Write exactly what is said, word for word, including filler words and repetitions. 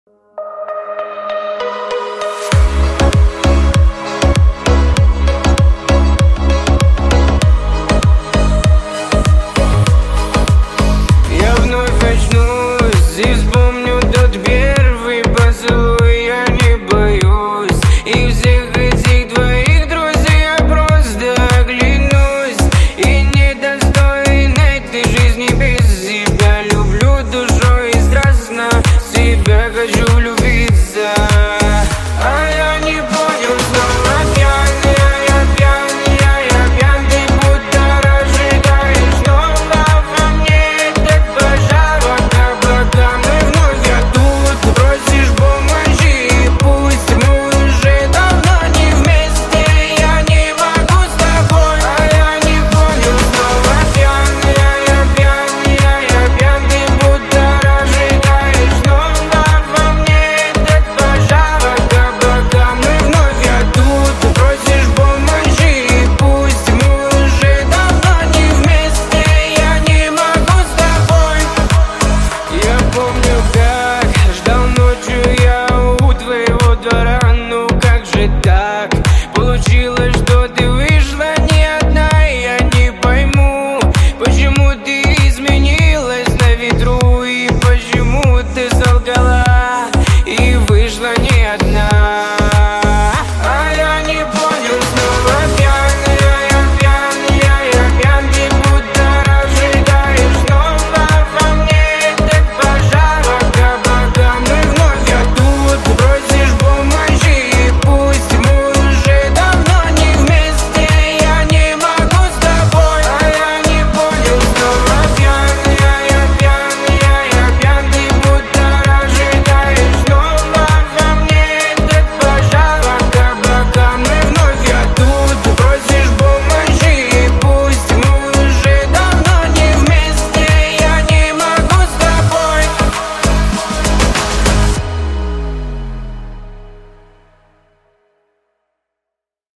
Я вновь очнусь и вспомню тот первый поцелуй. Я не боюсь и всех этих твоих друзей. Я просто оглянусь и недостоин этой жизни без тебя. Люблю душой и страстно, в тебя хочу влюбиться.